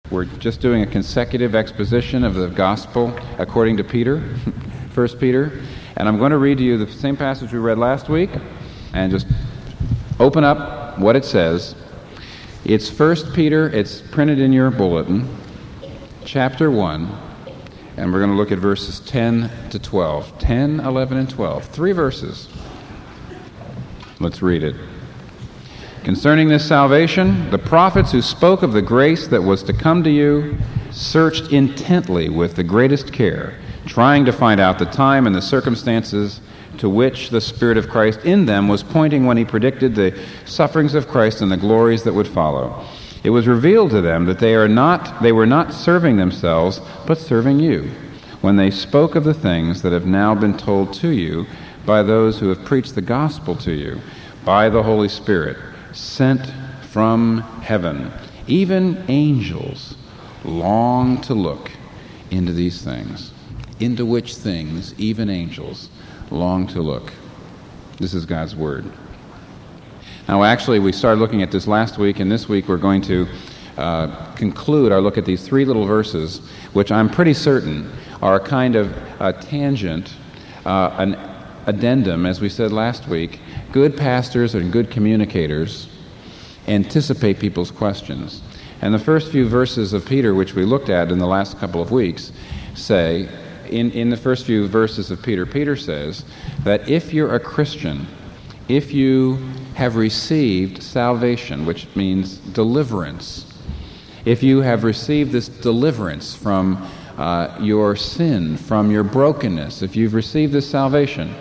We're just doing a consecutive exposition of the gospel according to Peter, 1 Peter. And I'm going to read to you the same passage we read last week and just open up what it says. It's 1 Peter, it's printed in your bulletin, chapter 1, and we're going to look at verses 10 to 12. 10, 11, and 12. 3 verses. Let's read it. Concerning this salvation, the prophets who spoke of the grace that was to come to you searched intently with the greatest care, trying to find out the time and the circumstances to which the Spirit of Christ in them was pointing when he predicted the sufferings of Christ and the glories that would follow. It was revealed to them that they were not serving themselves, but serving you, when they spoke of the things that have now been told to you by those who have preached the gospel to you, by the Holy Spirit, sent from heaven. Even angels long to look into these things, into which things even angels long to look. This is God's Word. Now, actually, we started looking at this last week, and this week we're going to conclude our look at these 3 little verses, which I'm pretty certain are a kind of tangent, an addendum, as we said last week. Good pastors and good communicators anticipate people's questions. And the first few verses of Peter, which we looked at in the last couple of weeks, say, in the first few verses of Peter, Peter says that if you're a Christian, if you have received salvation, which means deliverance, if you have received this deliverance from your sin, from your brokenness, if you've received this salvation,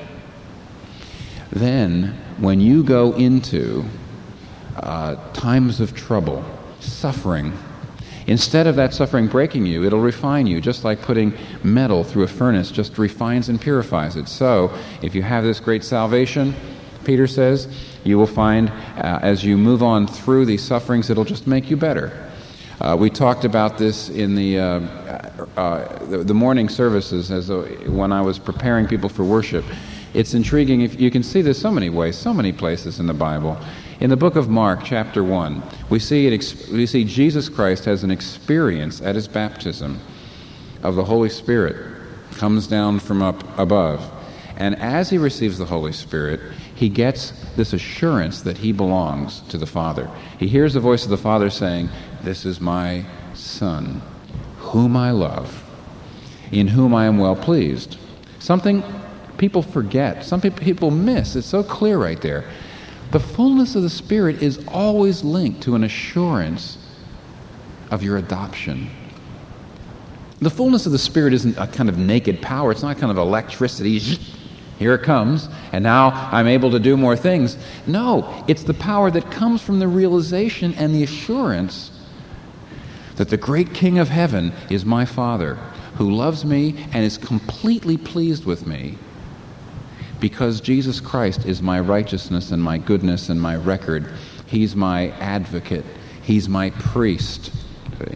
then when you go into times of trouble, suffering, instead of that suffering breaking you, it'll refine you, just like putting metal through a furnace just refines and purifies it. So, if you have this great salvation, Peter says, you will find as you move on through these sufferings, it'll just make you better. We talked about this in the morning services when I was preparing people for worship. It's intriguing. If you can see this so many ways, so many places in the Bible. In the book of Mark, chapter 1, we see Jesus Christ has an experience at his baptism of the Holy Spirit. Comes down from up above. And as he receives the Holy Spirit, he gets this assurance that he belongs to the Father. He hears the voice of the Father saying, "This is my Son, whom I love, in whom I am well pleased." Something people forget, some people miss. It's so clear right there. The fullness of the Spirit is always linked to an assurance of your adoption. The fullness of the Spirit isn't a kind of naked power. It's not kind of electricity. Here it comes, and now I'm able to do more things. No, it's the power that comes from the realization and the assurance that the great King of heaven is my Father, who loves me and is completely pleased with me, because Jesus Christ is my righteousness and my goodness and my record. He's my advocate. He's my priest. See?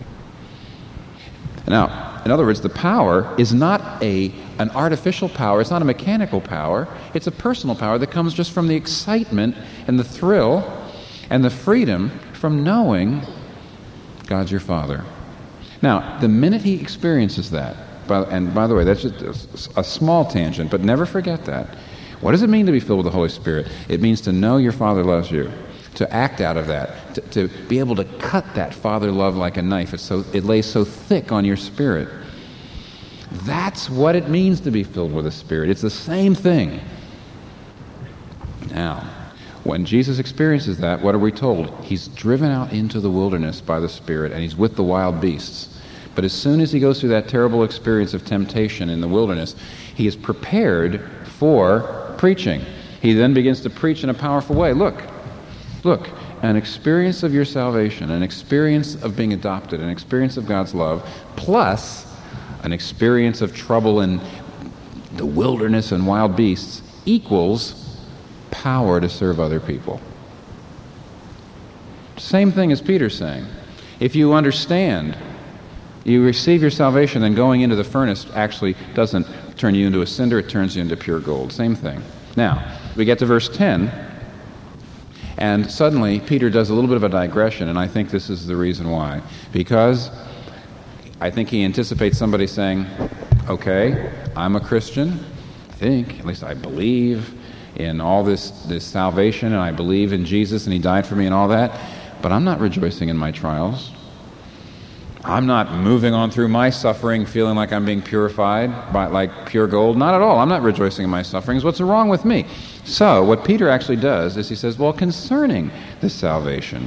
Now, in other words, the power is not an artificial power. It's not a mechanical power. It's a personal power that comes just from the excitement and the thrill and the freedom from knowing God's your Father. Now, the minute he experiences that, and by the way, that's just a small tangent, but never forget that. What does it mean to be filled with the Holy Spirit? It means to know your Father loves you, to act out of that, to be able to cut that Father love like a knife. It lays so thick on your spirit. That's what it means to be filled with the Spirit. It's the same thing. Now, when Jesus experiences that, what are we told? He's driven out into the wilderness by the Spirit, and he's with the wild beasts. But as soon as he goes through that terrible experience of temptation in the wilderness, he is prepared for preaching. He then begins to preach in a powerful way. Look, an experience of your salvation, an experience of being adopted, an experience of God's love, plus an experience of trouble in the wilderness and wild beasts equals power to serve other people. Same thing as Peter's saying. If you understand, you receive your salvation, then going into the furnace actually doesn't turn you into a cinder, it turns you into pure gold. Same thing. Now, we get to verse 10, and suddenly Peter does a little bit of a digression, and I think this is the reason why. Because I think he anticipates somebody saying, okay, I'm a Christian. I think, at least I believe in all this salvation, and I believe in Jesus, and he died for me and all that, but I'm not rejoicing in my trials. I'm not moving on through my suffering feeling like I'm being purified by like pure gold. Not at all. I'm not rejoicing in my sufferings. What's wrong with me? So what Peter actually does is he says, well, concerning this salvation.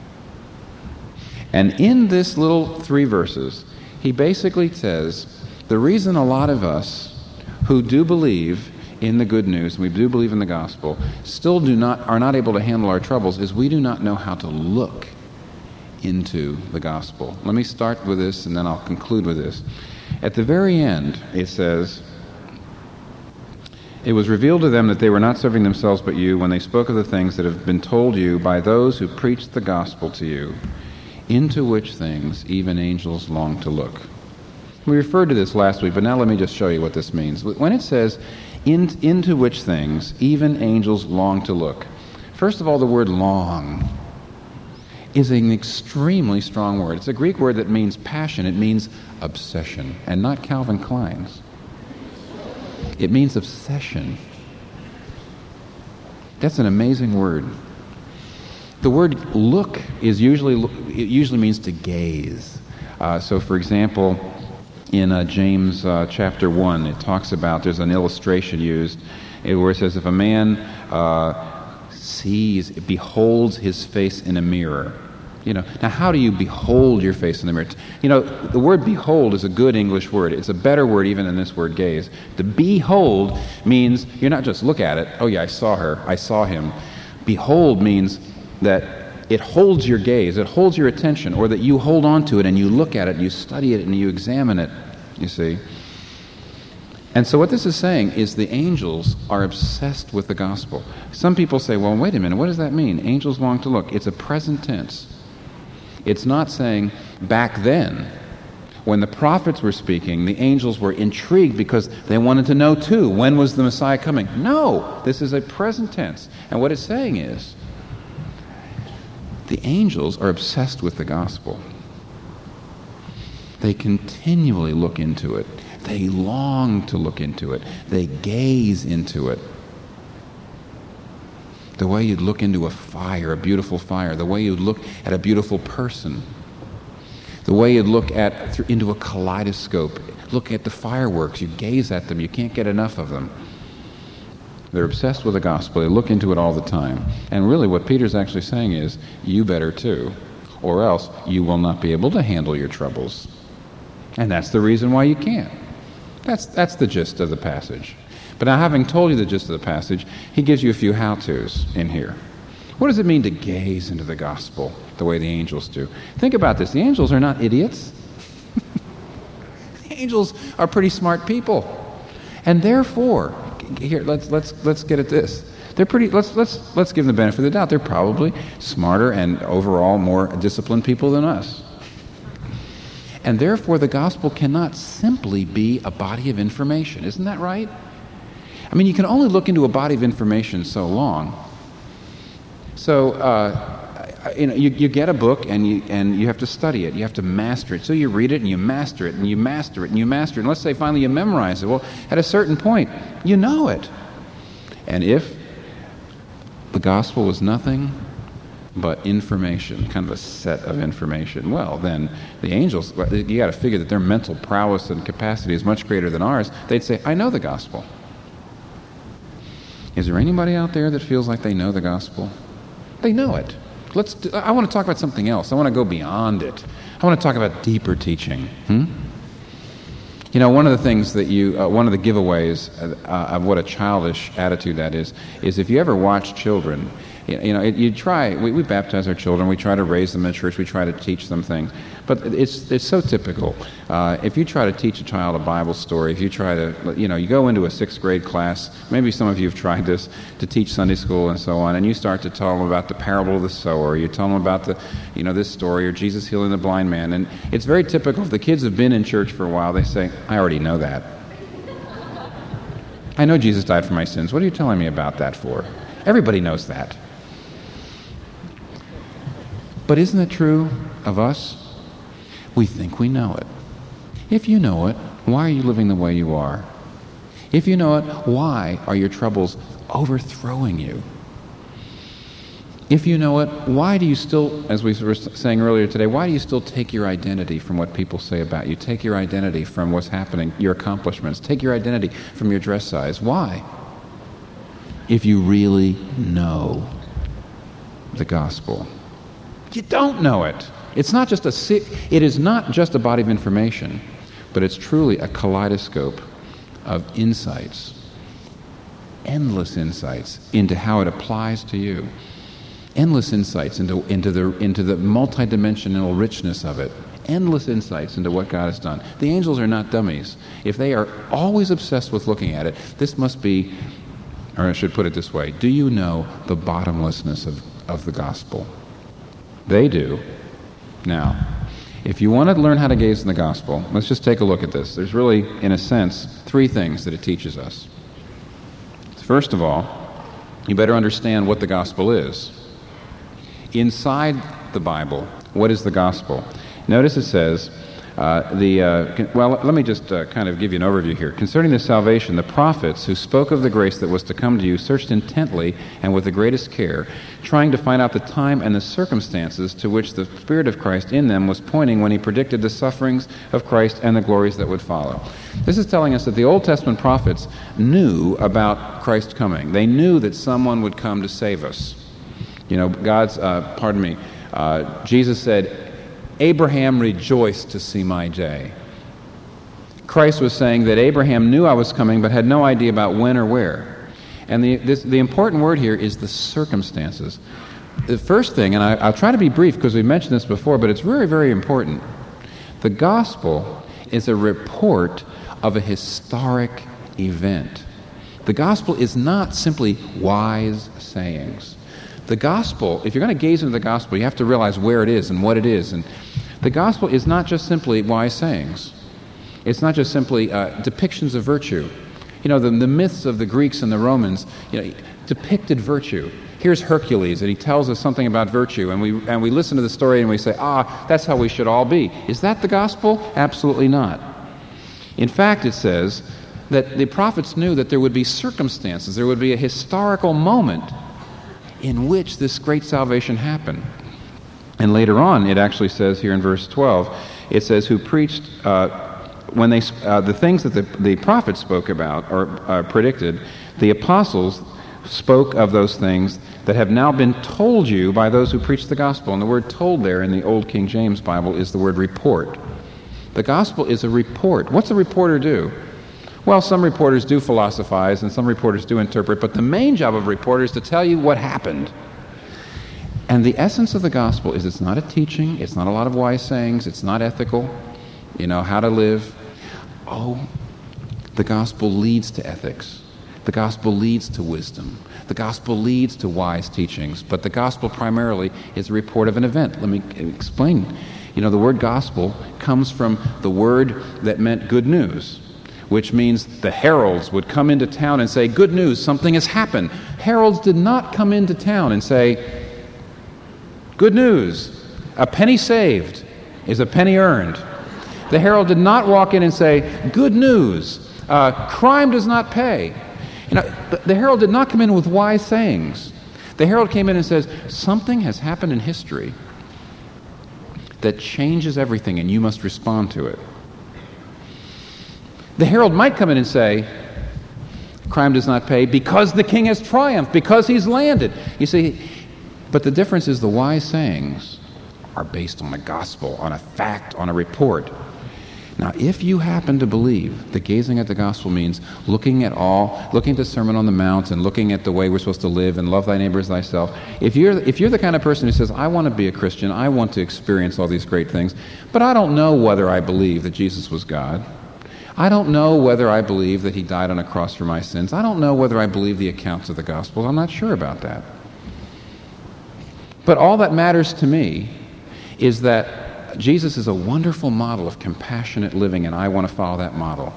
And in this little 3 verses, he basically says, the reason a lot of us who do believe in the good news, and we do believe in the gospel, still are not able to handle our troubles is we do not know how to look into the gospel. Let me start with this and then I'll conclude with this. At the very end, it says, it was revealed to them that they were not serving themselves but you when they spoke of the things that have been told you by those who preached the gospel to you, into which things even angels long to look. We referred to this last week, but now let me just show you what this means. When it says, into which things even angels long to look, first of all, the word long is an extremely strong word. It's a Greek word that means passion. It means obsession, and not Calvin Klein's. It means obsession. That's an amazing word. The word look usually means to gaze. So, for example, in James chapter 1, it talks about, there's an illustration used where it says, if a man beholds his face in a mirror. Now how do you behold your face in the mirror? The word behold is a good English word. It's a better word even than this word gaze. To behold means you're not just look at it, oh yeah, I saw her, I saw him. Behold means that it holds your gaze, it holds your attention, or that you hold on to it and you look at it, and you study it and you examine it, you see. And so what this is saying is the angels are obsessed with the gospel. Some people say, well, wait a minute, what does that mean? Angels long to look. It's a present tense. It's not saying back then, when the prophets were speaking, the angels were intrigued because they wanted to know too, when was the Messiah coming? No, this is a present tense. And what it's saying is, the angels are obsessed with the gospel. They continually look into it. They long to look into it. They gaze into it. The way you'd look into a fire, a beautiful fire. The way you'd look at a beautiful person. The way you'd look into a kaleidoscope. Look at the fireworks. You gaze at them. You can't get enough of them. They're obsessed with the gospel. They look into it all the time. And really what Peter's actually saying is, you better too, or else you will not be able to handle your troubles. And that's the reason why you can't. That's the gist of the passage. But now, having told you the gist of the passage, he gives you a few how-tos in here. What does it mean to gaze into the gospel the way the angels do? Think about this. The angels are not idiots. The angels are pretty smart people. And therefore, here, let's get at this. They're pretty. Let's give them the benefit of the doubt. They're probably smarter and overall more disciplined people than us. And therefore, the gospel cannot simply be a body of information. Isn't that right? I mean, you can only look into a body of information so long. So, you get a book and you have to study it. You have to master it. So you read it and you master it and you master it and you master it. And let's say finally you memorize it. Well, at a certain point, you know it. And if the gospel was nothing but information, kind of a set of information, well, then the angels, you got to figure that their mental prowess and capacity is much greater than ours. They'd say, I know the gospel. Is there anybody out there that feels like they know the gospel? They know it. I want to talk about something else. I want to go beyond it. I want to talk about deeper teaching. One of the things that one of the giveaways of what a childish attitude that is if you ever watch children, we baptize our children, we try to raise them in church, we try to teach them things. But it's so typical. If you try to teach a child a Bible story, if you try to, you go into a 6th grade class, maybe some of you have tried this, to teach Sunday school and so on, and you start to tell them about the parable of the sower, you tell them about this story, or Jesus healing the blind man, and it's very typical. If the kids have been in church for a while, they say, I already know that. I know Jesus died for my sins. What are you telling me about that for? Everybody knows that. But isn't it true of us? We think we know it. If you know it, why are you living the way you are? If you know it, why are your troubles overthrowing you? If you know it, why do you still, as we were saying earlier today, why do you still take your identity from what people say about you? Take your identity from what's happening, your accomplishments. Take your identity from your dress size. Why? If you really know the gospel. You don't know it. It's not just it is not just a body of information, but it's truly a kaleidoscope of insights, endless insights into how it applies to you. Endless insights into the multidimensional richness of it. Endless insights into what God has done. The angels are not dummies. If they are always obsessed with looking at it, this must be, or I should put it this way, do you know the bottomlessness of the gospel? They do. Now, if you want to learn how to gaze in the gospel, let's just take a look at this. There's really, in a sense, three things that it teaches us. First of all, you better understand what the gospel is. Inside the Bible, what is the gospel? Notice it says, let me just kind of give you an overview here. Concerning this salvation, the prophets who spoke of the grace that was to come to you searched intently and with the greatest care, trying to find out the time and the circumstances to which the Spirit of Christ in them was pointing when he predicted the sufferings of Christ and the glories that would follow. This is telling us that the Old Testament prophets knew about Christ coming. They knew that someone would come to save us. You know, Jesus said, Abraham rejoiced to see my day. Christ was saying that Abraham knew I was coming but had no idea about when or where. And the important word here is the circumstances. The first thing, and I'll try to be brief because we mentioned this before, but it's very, very important. The gospel is a report of a historic event. The gospel is not simply wise sayings. The gospel, if you're going to gaze into the gospel, you have to realize where it is and what it is. And the gospel is not just simply wise sayings. It's not just simply depictions of virtue. You know, the myths of the Greeks and the Romans, depicted virtue. Here's Hercules, and he tells us something about virtue, and we listen to the story and we say, that's how we should all be. Is that the gospel? Absolutely not. In fact, it says that the prophets knew that there would be circumstances, there would be a historical moment in which this great salvation happened. And later on, it actually says here in verse 12, it says, who preached, the things that the prophets spoke about or predicted, the apostles spoke of those things that have now been told you by those who preach the gospel. And the word told there in the Old King James Bible is the word report. The gospel is a report. What's a reporter do? Well, some reporters do philosophize and some reporters do interpret, but the main job of a reporter is to tell you what happened. And the essence of the gospel is it's not a teaching, it's not a lot of wise sayings, it's not ethical, how to live. The gospel leads to ethics. The gospel leads to wisdom. The gospel leads to wise teachings, but the gospel primarily is a report of an event. Let me explain. The word gospel comes from the word that meant good news, which means the heralds would come into town and say, good news, something has happened. Heralds did not come into town and say, good news, a penny saved is a penny earned. The herald did not walk in and say, good news, crime does not pay. The herald did not come in with wise sayings. The herald came in and says, something has happened in history that changes everything and you must respond to it. The herald might come in and say, crime does not pay because the king has triumphed, because he's landed. You see, but the difference is the wise sayings are based on the gospel, on a fact, on a report. Now, if you happen to believe that gazing at the gospel means looking at the Sermon on the Mount and looking at the way we're supposed to live and love thy neighbor as thyself, if you're the kind of person who says, I want to be a Christian, I want to experience all these great things, but I don't know whether I believe that Jesus was God. I don't know whether I believe that he died on a cross for my sins. I don't know whether I believe the accounts of the gospel. I'm not sure about that. But all that matters to me is that Jesus is a wonderful model of compassionate living, and I want to follow that model.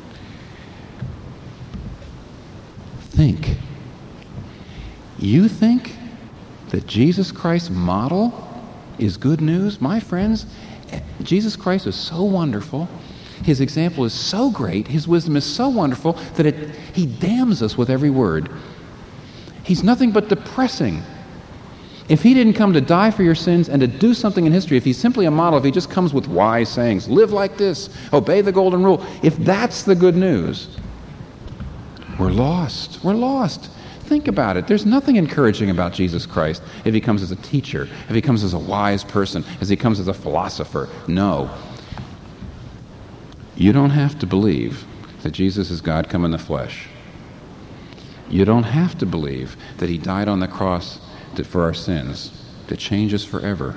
Think. You think that Jesus Christ's model is good news? My friends, Jesus Christ is so wonderful. His example is so great, his wisdom is so wonderful, that he damns us with every word. He's nothing but depressing. If he didn't come to die for your sins and to do something in history, if he's simply a model, if he just comes with wise sayings, live like this, obey the golden rule, if that's the good news, we're lost. We're lost. Think about it. There's nothing encouraging about Jesus Christ if he comes as a teacher, if he comes as a wise person, as he comes as a philosopher. No. You don't have to believe that Jesus is God come in the flesh. You don't have to believe that he died on the cross for our sins, to change us forever.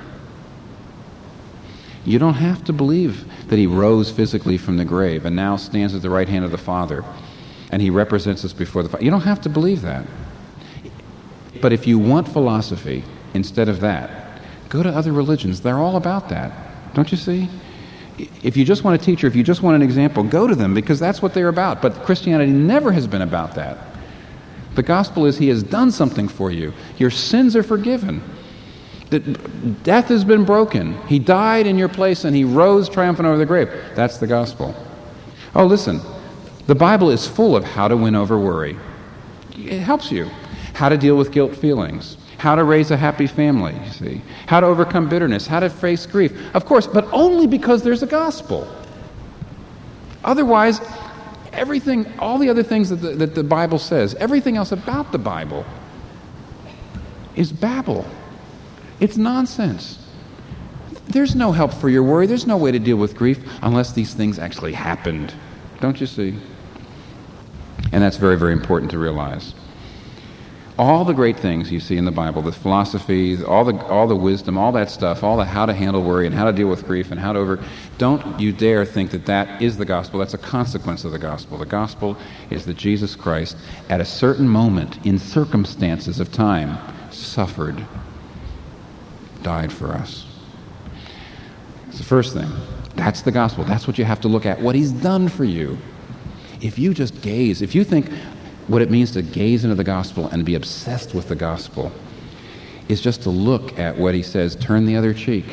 You don't have to believe that he rose physically from the grave and now stands at the right hand of the Father and he represents us before the Father. You don't have to believe that. But if you want philosophy instead of that, go to other religions. They're all about that. Don't you see? If you just want a teacher, if you just want an example, go to them, because that's what they're about. But Christianity never has been about that. The gospel is he has done something for you. Your sins are forgiven. That death has been broken. He died in your place and he rose triumphant over the grave. That's the gospel. Oh, listen. The Bible is full of how to win over worry. It helps you. How to deal with guilt feelings. How to raise a happy family, you see. How to overcome bitterness. How to face grief. Of course, but only because there's a gospel. Otherwise, everything, all the other things that the Bible says, everything else about the Bible is babble. It's nonsense. There's no help for your worry. There's no way to deal with grief unless these things actually happened. Don't you see? And that's very, very important to realize. All the great things you see in the Bible, the philosophy, all the wisdom, all that stuff, all the how to handle worry and how to deal with grief and how to don't you dare think that that is the gospel. That's a consequence of the gospel. The gospel is that Jesus Christ, at a certain moment, in circumstances of time, suffered, died for us. It's the first thing. That's the gospel. That's what you have to look at, what he's done for you. If you just gaze, if you think what it means to gaze into the gospel and be obsessed with the gospel is just to look at what he says, turn the other cheek.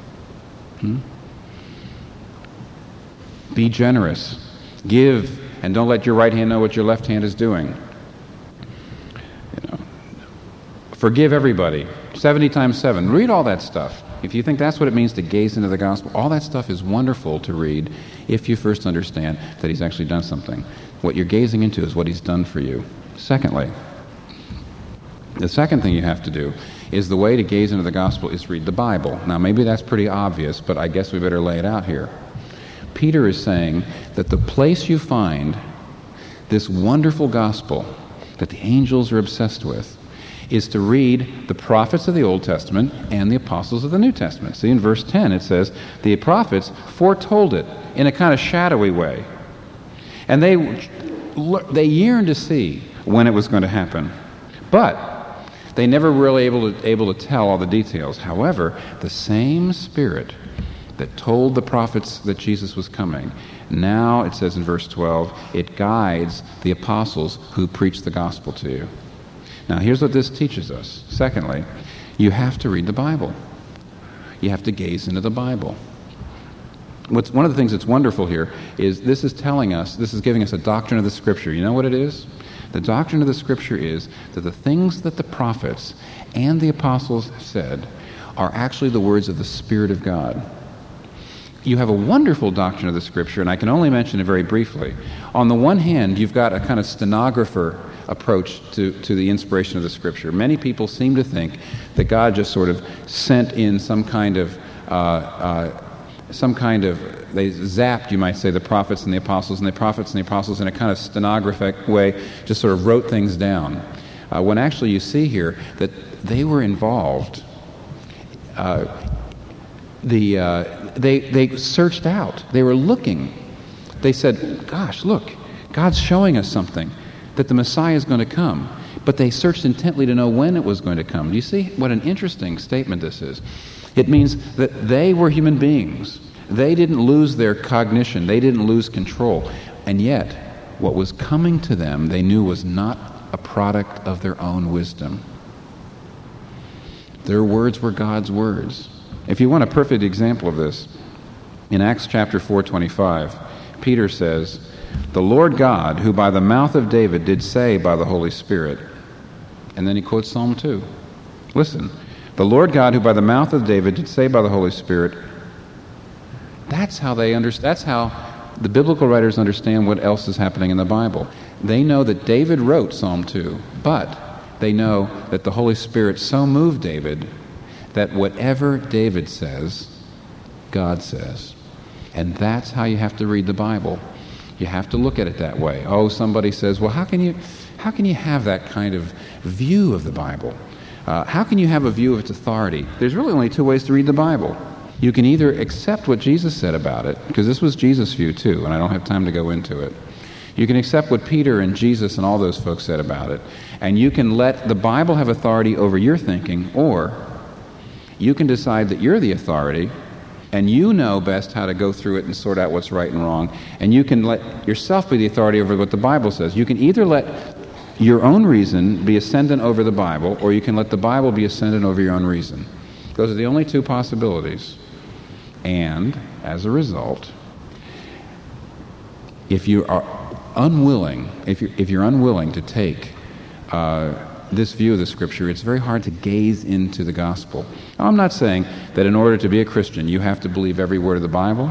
Be generous. Give, and don't let your right hand know what your left hand is doing. Forgive everybody. 70 times 7. Read all that stuff. If you think that's what it means to gaze into the gospel, all that stuff is wonderful to read if you first understand that he's actually done something. What you're gazing into is what he's done for you. Secondly, the second thing you have to do is the way to gaze into the gospel is read the Bible. Now, maybe that's pretty obvious, but I guess we better lay it out here. Peter is saying that the place you find this wonderful gospel that the angels are obsessed with is to read the prophets of the Old Testament and the apostles of the New Testament. See, in verse 10 it says, the prophets foretold it in a kind of shadowy way. And they yearned to see when it was going to happen. But they never really able to tell all the details. However, the same Spirit that told the prophets that Jesus was coming, now, it says in verse 12, it guides the apostles who preach the gospel to you. Now, here's what this teaches us. Secondly, you have to read the Bible. You have to gaze into the Bible. One of the things that's wonderful here is this is giving us a doctrine of the Scripture. You know what it is? The doctrine of the Scripture is that the things that the prophets and the apostles said are actually the words of the Spirit of God. You have a wonderful doctrine of the Scripture, and I can only mention it very briefly. On the one hand, you've got a kind of stenographer approach to the inspiration of the Scripture. Many people seem to think that God just sort of sent in some kind of they zapped, you might say, the prophets and the apostles, and the prophets and the apostles in a kind of stenographic way just sort of wrote things down. When actually you see here that they were involved. They searched out. They were looking. They said, gosh, look, God's showing us something, that the Messiah is going to come. But they searched intently to know when it was going to come. Do you see what an interesting statement this is? It means that they were human beings. They didn't lose their cognition. They didn't lose control. And yet, what was coming to them, they knew was not a product of their own wisdom. Their words were God's words. If you want a perfect example of this, in Acts chapter 4:25, Peter says, "The Lord God, who by the mouth of David did say by the Holy Spirit." And then he quotes Psalm 2. Listen, "The Lord God, who by the mouth of David did say by the Holy Spirit." That's how that's how the biblical writers understand what else is happening in the Bible. They know that David wrote Psalm 2, but they know that the Holy Spirit so moved David that whatever David says, God says. And that's how you have to read the Bible. You have to look at it that way. Oh, somebody says, well, how can you have that kind of view of the Bible? How can you have a view of its authority? There's really only two ways to read the Bible. You can either accept what Jesus said about it, because this was Jesus' view too, and I don't have time to go into it. You can accept what Peter and Jesus and all those folks said about it, and you can let the Bible have authority over your thinking, or you can decide that you're the authority, and you know best how to go through it and sort out what's right and wrong, and you can let yourself be the authority over what the Bible says. You can either let your own reason be ascendant over the Bible, or you can let the Bible be ascendant over your own reason. Those are the only two possibilities. And, as a result, if you are unwilling, if you're unwilling to take this view of the Scripture, it's very hard to gaze into the gospel. Now, I'm not saying that in order to be a Christian you have to believe every word of the Bible.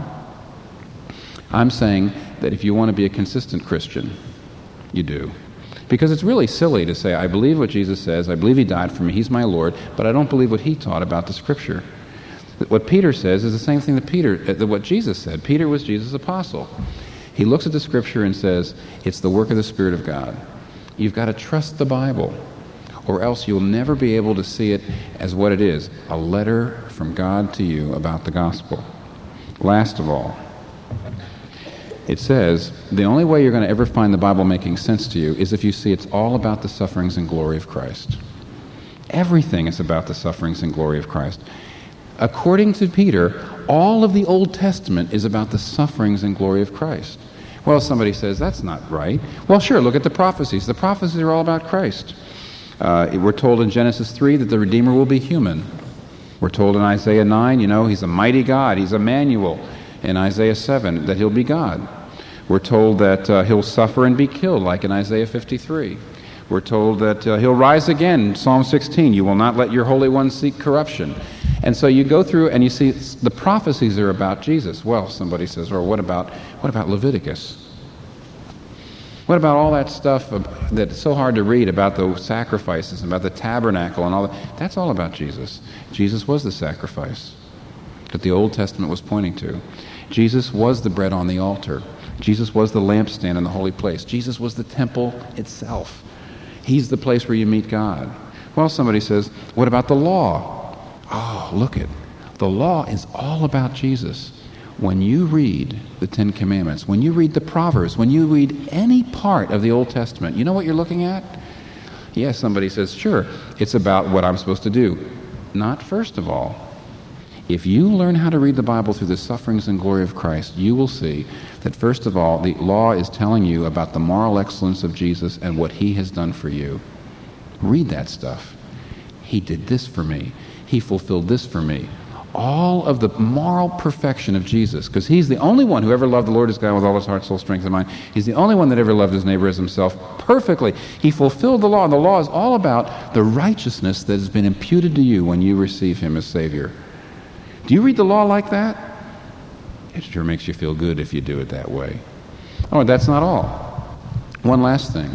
I'm saying that if you want to be a consistent Christian, you do. Because it's really silly to say, I believe what Jesus says, I believe he died for me, he's my Lord, but I don't believe what he taught about the Scripture. What Peter says is the same thing that what Jesus said. Peter was Jesus' apostle. He looks at the Scripture and says, it's the work of the Spirit of God. You've got to trust the Bible, or else you'll never be able to see it as what it is, a letter from God to you about the gospel. Last of all, it says, the only way you're going to ever find the Bible making sense to you is if you see it's all about the sufferings and glory of Christ. Everything is about the sufferings and glory of Christ. According to Peter, all of the Old Testament is about the sufferings and glory of Christ. Well, somebody says, that's not right. Well, sure, look at the prophecies. The prophecies are all about Christ. We're told in Genesis 3 that the Redeemer will be human. We're told in Isaiah 9, he's a mighty God. He's Emmanuel. In Isaiah 7, that he'll be God. We're told that he'll suffer and be killed, like in Isaiah 53. We're told that he'll rise again, Psalm 16. You will not let your Holy One seek corruption. And so you go through and you see the prophecies are about Jesus. Well, somebody says, well, what about Leviticus? What about all that stuff that's so hard to read about the sacrifices, about the tabernacle and all that? That's all about Jesus. Jesus was the sacrifice that the Old Testament was pointing to. Jesus was the bread on the altar. Jesus was the lampstand in the holy place. Jesus was the temple itself. He's the place where you meet God. Well, somebody says, what about the law? Oh, look it. The law is all about Jesus. When you read the Ten Commandments, when you read the Proverbs, when you read any part of the Old Testament, you know what you're looking at? Yes, somebody says, sure, it's about what I'm supposed to do. Not first of all. If you learn how to read the Bible through the sufferings and glory of Christ, you will see that, first of all, the law is telling you about the moral excellence of Jesus and what he has done for you. Read that stuff. He did this for me. He fulfilled this for me. All of the moral perfection of Jesus, because he's the only one who ever loved the Lord his God with all his heart, soul, strength, and mind. He's the only one that ever loved his neighbor as himself perfectly. He fulfilled the law, and the law is all about the righteousness that has been imputed to you when you receive him as Savior. Do you read the law like that? It sure makes you feel good if you do it that way. Oh, that's not all. One last thing.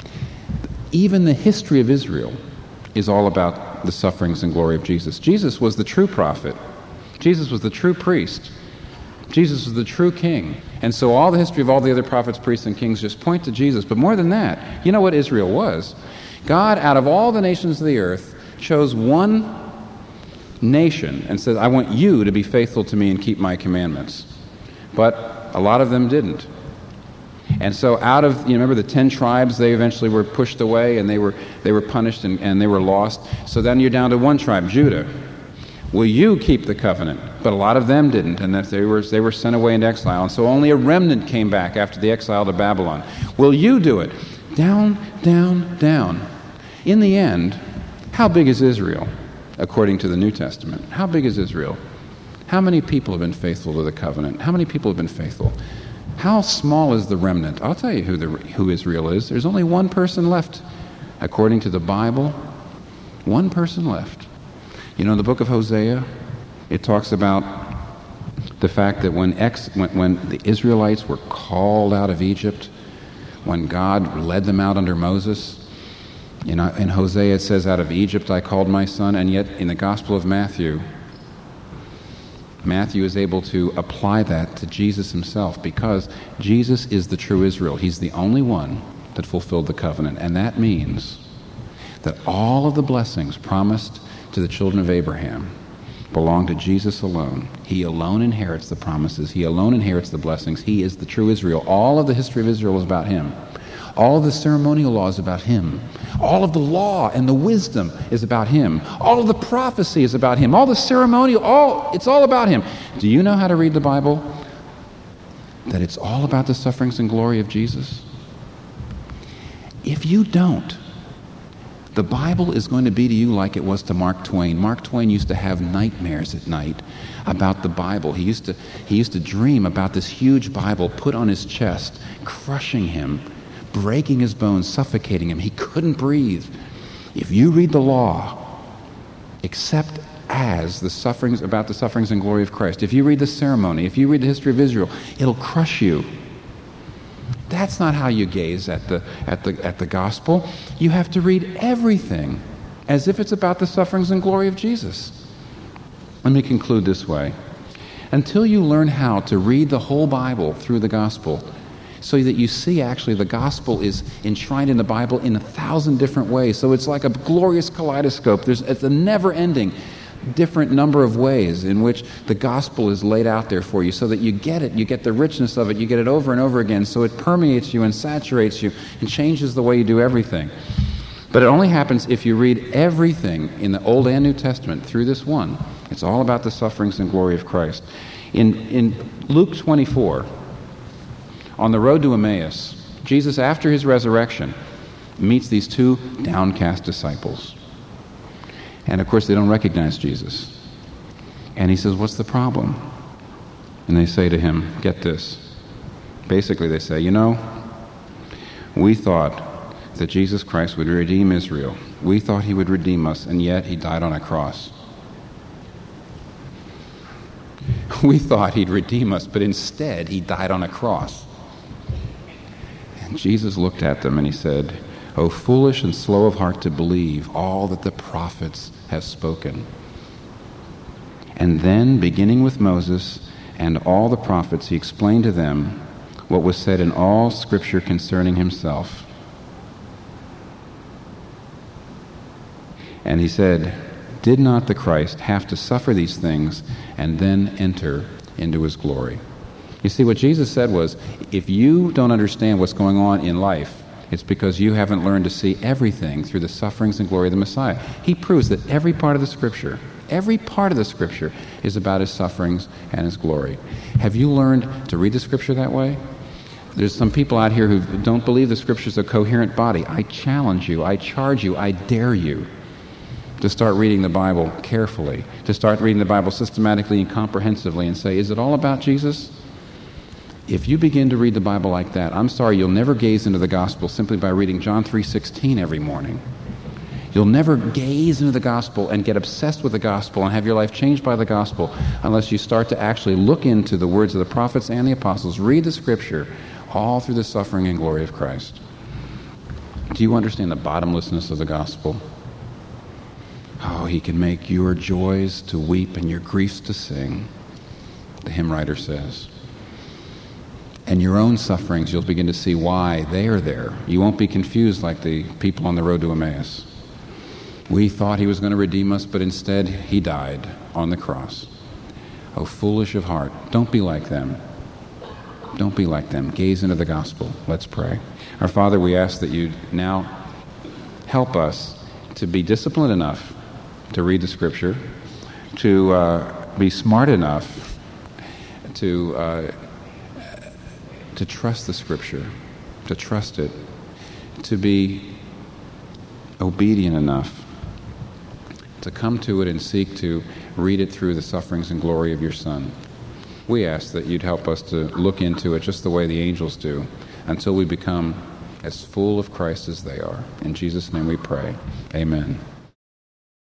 Even the history of Israel is all about the sufferings and glory of Jesus. Jesus was the true prophet. Jesus was the true priest. Jesus was the true king. And so all the history of all the other prophets, priests, and kings just point to Jesus. But more than that, you know what Israel was? God, out of all the nations of the earth, chose one nation and said, I want you to be faithful to me and keep my commandments. But a lot of them didn't. And so out of, remember the 10 tribes, they eventually were pushed away and they were punished and they were lost. So then you're down to one tribe, Judah. Will you keep the covenant? But a lot of them didn't, and that they were sent away into exile. And so only a remnant came back after the exile to Babylon. Will you do it? Down, down, down. In the end, how big is Israel? According to the New Testament. How big is Israel? How many people have been faithful to the covenant? How many people have been faithful? How small is the remnant? I'll tell you who Israel is. There's only one person left. According to the Bible, one person left. You know, in the book of Hosea, it talks about the fact that when the Israelites were called out of Egypt, when God led them out under Moses, in Hosea it says, out of Egypt I called my son, and yet in the Gospel of Matthew is able to apply that to Jesus himself, because Jesus is the true Israel. He's the only one that fulfilled the covenant, and that means that all of the blessings promised to the children of Abraham belong to Jesus alone. He alone inherits the promises. He alone inherits the blessings. He is the true Israel. All of the history of Israel is about him. All of the ceremonial law is about him. All of the law and the wisdom is about him. All of the prophecy is about him. All the ceremonial, it's all about him. Do you know how to read the Bible? That it's all about the sufferings and glory of Jesus? If you don't, the Bible is going to be to you like it was to Mark Twain. Mark Twain used to have nightmares at night about the Bible. He used to dream about this huge Bible put on his chest, crushing him, breaking his bones, suffocating him. He couldn't breathe. If you read the law, except as the sufferings and glory of Christ, if you read the ceremony, if you read the history of Israel, it'll crush you. That's not how you gaze at the gospel. You have to read everything as if it's about the sufferings and glory of Jesus. Let me conclude this way. Until you learn how to read the whole Bible through the gospel, so that you see actually the gospel is enshrined in the Bible in 1,000 different ways. So it's like a glorious kaleidoscope. It's a never-ending different number of ways in which the gospel is laid out there for you, so that you get it, you get the richness of it, you get it over and over again, so it permeates you and saturates you and changes the way you do everything. But it only happens if you read everything in the Old and New Testament through this one. It's all about the sufferings and glory of Christ. In Luke 24, on the road to Emmaus, Jesus, after his resurrection, meets these two downcast disciples. And of course, they don't recognize Jesus. And he says, "What's the problem?" And they say to him, get this. Basically, they say, we thought that Jesus Christ would redeem Israel. We thought he would redeem us, and yet he died on a cross. We thought he'd redeem us, but instead he died on a cross. And Jesus looked at them and he said, "O foolish and slow of heart to believe all that the prophets have spoken." And then, beginning with Moses and all the prophets, he explained to them what was said in all Scripture concerning himself. And he said, "Did not the Christ have to suffer these things and then enter into his glory?" You see, what Jesus said was, if you don't understand what's going on in life, it's because you haven't learned to see everything through the sufferings and glory of the Messiah. He proves that every part of the Scripture is about his sufferings and his glory. Have you learned to read the Scripture that way? There's some people out here who don't believe the Scripture's a coherent body. I challenge you, I charge you, I dare you to start reading the Bible carefully, to start reading the Bible systematically and comprehensively and say, is it all about Jesus? If you begin to read the Bible like that, I'm sorry, you'll never gaze into the gospel simply by reading John 3:16 every morning. You'll never gaze into the gospel and get obsessed with the gospel and have your life changed by the gospel unless you start to actually look into the words of the prophets and the apostles, read the Scripture, all through the suffering and glory of Christ. Do you understand the bottomlessness of the gospel? Oh, he can make your joys to weep and your griefs to sing, the hymn writer says. And your own sufferings, you'll begin to see why they are there. You won't be confused like the people on the road to Emmaus. We thought he was going to redeem us, but instead he died on the cross. Oh, foolish of heart, don't be like them. Don't be like them. Gaze into the gospel. Let's pray. Our Father, we ask that you now help us to be disciplined enough to read the Scripture, to be smart enough to trust the Scripture, to trust it, to be obedient enough to come to it and seek to read it through the sufferings and glory of your Son. we ask that you'd help us to look into it just the way the angels do until we become as full of Christ as they are. In Jesus' name we pray. Amen.